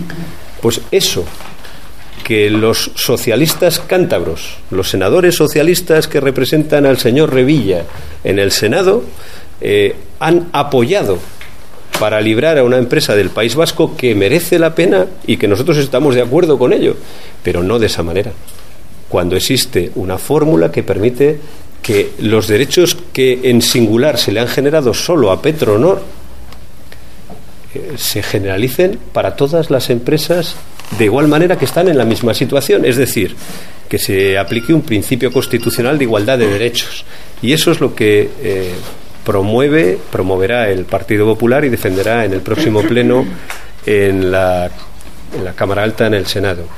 Pues eso, que los socialistas cántabros, los senadores socialistas que representan al señor Revilla en el Senado, han apoyado para librar a una empresa del País Vasco que merece la pena y que nosotros estamos de acuerdo con ello, pero no de esa manera, cuando existe una fórmula que permite que los derechos que en singular se le han generado solo a Petronor se generalicen para todas las empresas de igual manera, que están en la misma situación, es decir, que se aplique un principio constitucional de igualdad de derechos, y eso es lo que promoverá el Partido Popular y defenderá en el próximo pleno en la Cámara Alta, en el Senado.